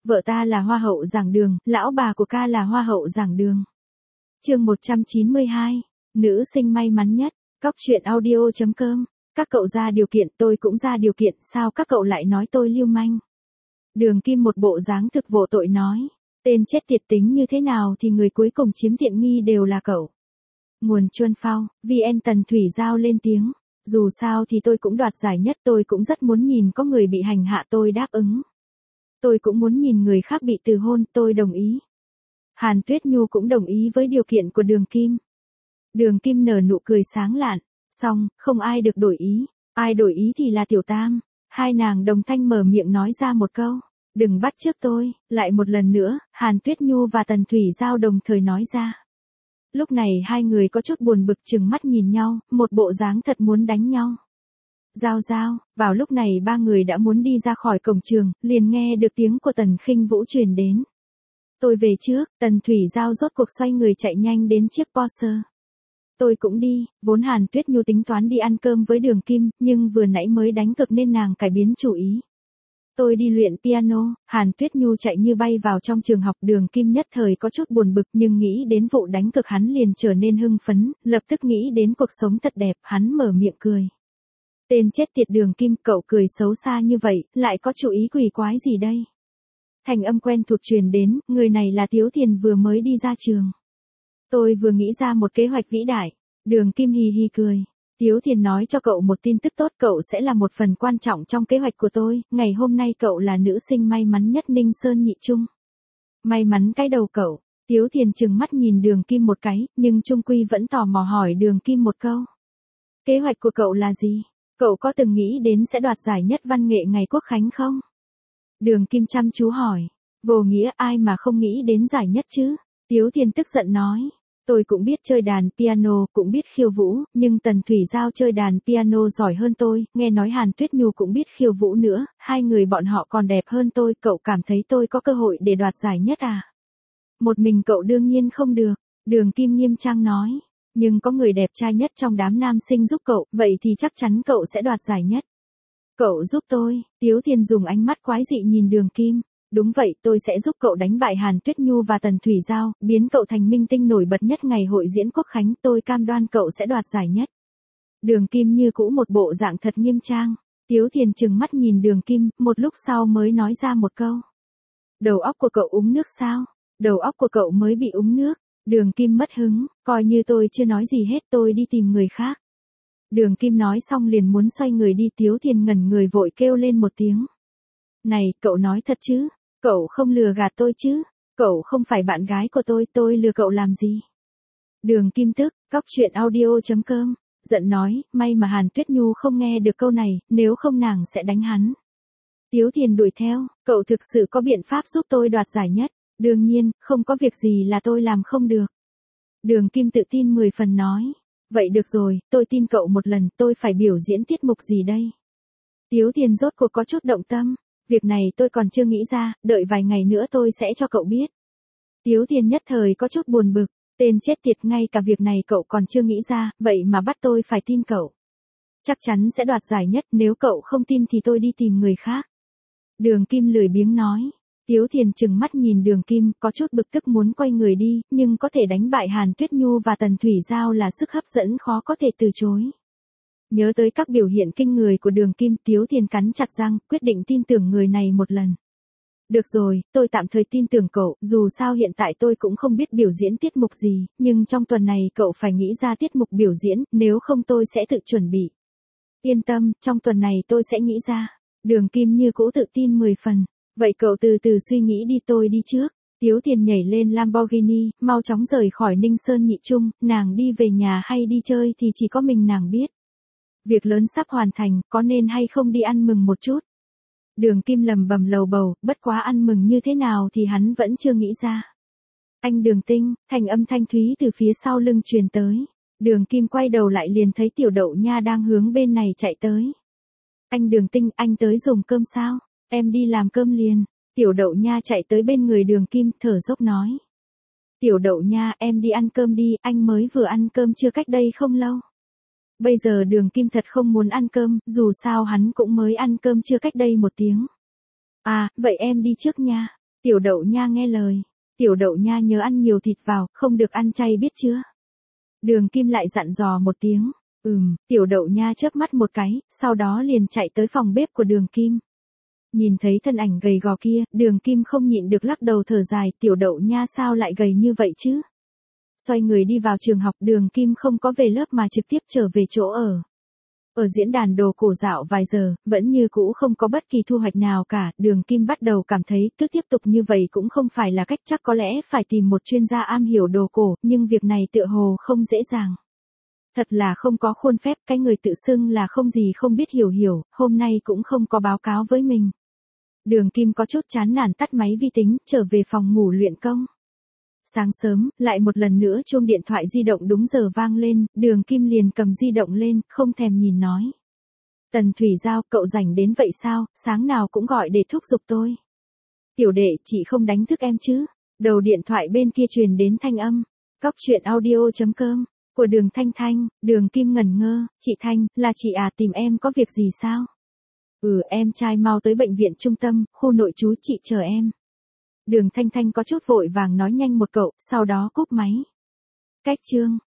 Vợ ta là hoa hậu giảng đường, lão bà của ca là hoa hậu giảng đường. Chương 192, nữ sinh may mắn nhất, Cóc truyện audio.com. Các cậu ra điều kiện, tôi cũng ra điều kiện, sao các cậu lại nói tôi lưu manh? Đường Kim một bộ dáng thực vô tội nói, tên chết tiệt tính như thế nào thì người cuối cùng chiếm tiện nghi đều là cậu. Nguồn Chuân Phao, VN Tần Thủy Giao lên tiếng, dù sao thì tôi cũng đoạt giải nhất, tôi cũng rất muốn nhìn có người bị hành hạ, tôi đáp ứng. Tôi cũng muốn nhìn người khác bị từ hôn, tôi đồng ý. Hàn Tuyết Nhu cũng đồng ý với điều kiện của Đường Kim. Đường Kim nở nụ cười sáng lạn, xong, không ai được đổi ý, ai đổi ý thì là Tiểu Tam. Hai nàng đồng thanh mở miệng nói ra một câu, đừng bắt chước tôi, lại một lần nữa, Hàn Tuyết Nhu và Tần Thủy Giao đồng thời nói ra. Lúc này hai người có chút buồn bực chừng mắt nhìn nhau, một bộ dáng thật muốn đánh nhau. Giao Giao, vào lúc này ba người đã muốn đi ra khỏi cổng trường, liền nghe được tiếng của Tần Khinh Vũ truyền đến. Tôi về trước, Tần Thủy Giao rốt cuộc xoay người chạy nhanh đến chiếc Porsche. Tôi cũng đi, vốn Hàn Tuyết Nhu tính toán đi ăn cơm với Đường Kim, nhưng vừa nãy mới đánh cược nên nàng cải biến chủ ý. Tôi đi luyện piano, Hàn Tuyết Nhu chạy như bay vào trong trường học. Đường Kim nhất thời có chút buồn bực nhưng nghĩ đến vụ đánh cược hắn liền trở nên hưng phấn, lập tức nghĩ đến cuộc sống thật đẹp, hắn mở miệng cười. Tên chết tiệt Đường Kim, cậu cười xấu xa như vậy, lại có chủ ý quỷ quái gì đây? Thành âm quen thuộc truyền đến, người này là Tiếu Thiền vừa mới đi ra trường. Tôi vừa nghĩ ra một kế hoạch vĩ đại. Đường Kim hì hì cười. Tiếu Thiền nói cho cậu một tin tức tốt, cậu sẽ là một phần quan trọng trong kế hoạch của tôi, ngày hôm nay cậu là nữ sinh may mắn nhất Ninh Sơn Nhị Trung. May mắn cái đầu cậu. Tiếu Thiền trừng mắt nhìn Đường Kim một cái, nhưng trung quy vẫn tò mò hỏi Đường Kim một câu. Kế hoạch của cậu là gì? Cậu có từng nghĩ đến sẽ đoạt giải nhất văn nghệ ngày Quốc Khánh không? Đường Kim chăm chú hỏi. Vô nghĩa, ai mà không nghĩ đến giải nhất chứ? Tiếu Thiền tức giận nói. Tôi cũng biết chơi đàn piano, cũng biết khiêu vũ, nhưng Tần Thủy Giao chơi đàn piano giỏi hơn tôi, nghe nói Hàn Tuyết Nhu cũng biết khiêu vũ nữa, hai người bọn họ còn đẹp hơn tôi, cậu cảm thấy tôi có cơ hội để đoạt giải nhất à? Một mình cậu đương nhiên không được, Đường Kim nghiêm trang nói, nhưng có người đẹp trai nhất trong đám nam sinh giúp cậu, vậy thì chắc chắn cậu sẽ đoạt giải nhất. Cậu giúp tôi, Tiếu Thiền dùng ánh mắt quái dị nhìn Đường Kim. Đúng vậy, tôi sẽ giúp cậu đánh bại Hàn Tuyết Nhu và Tần Thủy Giao, biến cậu thành minh tinh nổi bật nhất ngày hội diễn Quốc Khánh, tôi cam đoan cậu sẽ đoạt giải nhất. Đường Kim như cũ một bộ dạng thật nghiêm trang. Tiếu Thiền trừng mắt nhìn Đường Kim, một lúc sau mới nói ra một câu. Đầu óc của cậu uống nước sao? Đầu óc của cậu mới bị uống nước. Đường Kim mất hứng, coi như tôi chưa nói gì hết, tôi đi tìm người khác. Đường Kim nói xong liền muốn xoay người đi. Tiếu Thiền ngẩn người vội kêu lên một tiếng. Này, cậu nói thật chứ? Cậu không lừa gạt tôi chứ? Cậu không phải bạn gái của tôi lừa cậu làm gì? Đường Kim tức, Cóc truyện audio.com, giận nói, may mà Hàn Tuyết Nhu không nghe được câu này, nếu không nàng sẽ đánh hắn. Tiếu Thiền đuổi theo, cậu thực sự có biện pháp giúp tôi đoạt giải nhất? Đương nhiên, không có việc gì là tôi làm không được. Đường Kim tự tin 10 phần nói, vậy được rồi, tôi tin cậu một lần, tôi phải biểu diễn tiết mục gì đây? Tiếu Thiền rốt cuộc có chút động tâm. Việc này tôi còn chưa nghĩ ra, đợi vài ngày nữa tôi sẽ cho cậu biết. Tiếu Thiền nhất thời có chút buồn bực, tên chết tiệt, ngay cả việc này cậu còn chưa nghĩ ra, vậy mà bắt tôi phải tin cậu. Chắc chắn sẽ đoạt giải nhất, nếu cậu không tin thì tôi đi tìm người khác. Đường Kim lười biếng nói. Tiếu Thiền trừng mắt nhìn Đường Kim, có chút bực tức muốn quay người đi, nhưng có thể đánh bại Hàn Tuyết Nhu và Tần Thủy Giao là sức hấp dẫn khó có thể từ chối. Nhớ tới các biểu hiện kinh người của Đường Kim, Tiếu Thiền cắn chặt răng, quyết định tin tưởng người này một lần. Được rồi, tôi tạm thời tin tưởng cậu, dù sao hiện tại tôi cũng không biết biểu diễn tiết mục gì, nhưng trong tuần này cậu phải nghĩ ra tiết mục biểu diễn, nếu không tôi sẽ tự chuẩn bị. Yên tâm, trong tuần này tôi sẽ nghĩ ra. Đường Kim như cũ tự tin 10 phần. Vậy cậu từ từ suy nghĩ đi, tôi đi trước. Tiếu Thiền nhảy lên Lamborghini, mau chóng rời khỏi Ninh Sơn Nhị Trung, nàng đi về nhà hay đi chơi thì chỉ có mình nàng biết. Việc lớn sắp hoàn thành, có nên hay không đi ăn mừng một chút? Đường Kim lầm bầm lầu bầu, bất quá ăn mừng như thế nào thì hắn vẫn chưa nghĩ ra. Anh Đường Tinh, thành âm thanh thúy từ phía sau lưng truyền tới. Đường Kim quay đầu lại liền thấy Tiểu Đậu Nha đang hướng bên này chạy tới. Anh Đường Tinh, anh tới dùng cơm sao? Em đi làm cơm liền. Tiểu Đậu Nha chạy tới bên người Đường Kim, thở dốc nói. Tiểu Đậu Nha, em đi ăn cơm đi, anh mới vừa ăn cơm chưa cách đây không lâu. Bây giờ Đường Kim thật không muốn ăn cơm, dù sao hắn cũng mới ăn cơm chưa cách đây 1 tiếng. À, vậy em đi trước nha. Tiểu đậu nha nghe lời. Tiểu đậu nha nhớ ăn nhiều thịt vào, không được ăn chay biết chưa? Đường Kim lại dặn dò một tiếng. Tiểu đậu nha chớp mắt một cái, sau đó liền chạy tới phòng bếp của Đường Kim. Nhìn thấy thân ảnh gầy gò kia, Đường Kim không nhịn được lắc đầu thở dài, tiểu đậu nha sao lại gầy như vậy chứ? Xoay người đi vào trường học, Đường Kim không có về lớp mà trực tiếp trở về chỗ ở. Ở diễn đàn đồ cổ dạo vài giờ, vẫn như cũ không có bất kỳ thu hoạch nào cả, Đường Kim bắt đầu cảm thấy cứ tiếp tục như vậy cũng không phải là cách, chắc có lẽ phải tìm một chuyên gia am hiểu đồ cổ, nhưng việc này tựa hồ không dễ dàng. Thật là không có khuôn phép, cái người tự xưng là không gì không biết hiểu, hôm nay cũng không có báo cáo với mình. Đường Kim có chút chán nản tắt máy vi tính, trở về phòng ngủ luyện công. Sáng sớm, lại một lần nữa chuông điện thoại di động đúng giờ vang lên, Đường Kim liền cầm di động lên, không thèm nhìn nói. Tần Thủy Giao, cậu rảnh đến vậy sao, sáng nào cũng gọi để thúc giục tôi. Tiểu đệ, chị không đánh thức em chứ? Đầu điện thoại bên kia truyền đến thanh âm. Cóc truyện audio.com, của Đường Thanh Thanh. Đường Kim ngẩn ngơ, chị Thanh, là chị à, tìm em có việc gì sao? Em trai mau tới bệnh viện trung tâm, khu nội trú, chị chờ em. Đường Thanh Thanh có chút vội vàng nói nhanh một cậu, sau đó cúp máy. Cách chương